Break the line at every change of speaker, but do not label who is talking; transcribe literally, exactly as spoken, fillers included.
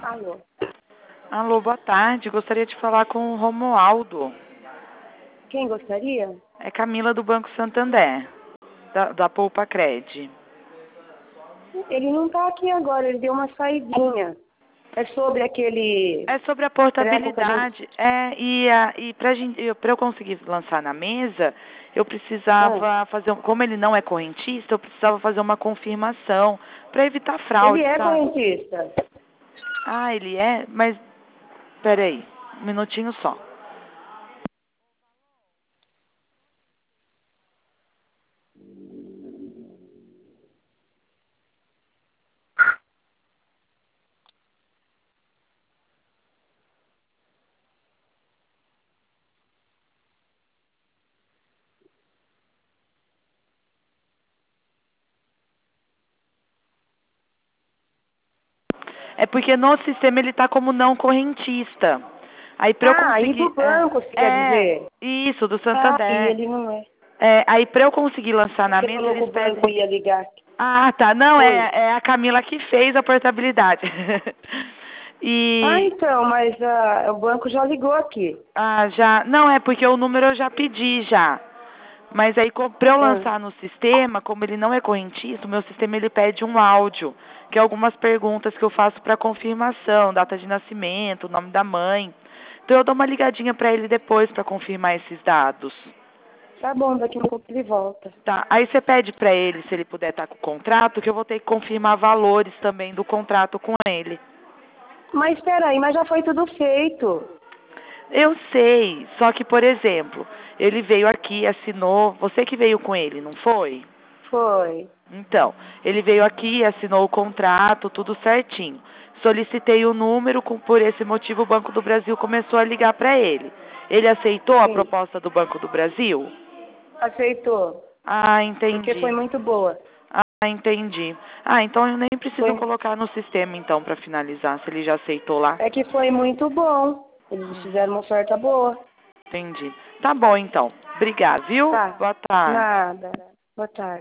Alô?
Alô, boa tarde. Gostaria de falar com o Romualdo.
Quem gostaria?
É Camila do Banco Santander, da, da Poupa Cred.
Ele não tá aqui agora, ele deu uma saidinha. É sobre aquele
É sobre a
treco que a gente...
portabilidade. É, e a, e para eu conseguir lançar na mesa, eu
Ah,
precisava fazer, um- como ele não é correntista, eu precisava fazer uma confirmação para evitar
ele
fraude,
é
sabe?
correntista.
Ah, ele é? Mas, peraí, um minutinho só. É porque no sistema ele está como não correntista. Aí para eu
Ah, aí
conseguir...
do
É,
banco, você quer
é,
dizer?
isso, do
Ah, e
Santander.
ele não é.
É, aí para eu conseguir lançar na
Você
mesa,
falou que
eles
o banco
pedem...
ia ligar.
Ah, tá. Não, é,
Oi.
é a Camila que fez a portabilidade.
Ah,
E...
então, mas ah, o banco já ligou aqui.
Ah, já... Não, é porque o número eu já pedi já. Mas aí, para eu
Ah,
lançar no sistema, como ele não é correntista, o meu sistema ele pede um áudio, que é algumas perguntas que eu faço para confirmação, data de nascimento, nome da mãe. Então eu dou uma ligadinha para ele depois para confirmar esses dados.
tá bom, daqui a pouco ele volta.
Tá. Aí você pede para ele se ele puder estar com o contrato, que eu vou ter que confirmar valores também do contrato com ele.
Mas espera aí, mas já foi tudo feito.
Eu sei, só que, por exemplo, ele veio aqui, assinou, você que veio com ele, não foi?
Foi.
Então, ele veio aqui, assinou o contrato, tudo certinho. Solicitei o número, com- por esse motivo o Banco do Brasil começou a ligar para ele. Ele aceitou a
Sim.
proposta do Banco do Brasil?
Aceitou.
Ah,
Porque foi
entendi.
muito boa.
Ah, entendi. Ah, então eu nem preciso
Foi.
colocar no sistema então para finalizar, se ele já aceitou lá.
É que foi muito bom. Eles fizeram uma oferta boa.
Entendi. Tá bom então. Obrigada, viu?
Tá.
Boa tarde.
Nada. Boa tarde.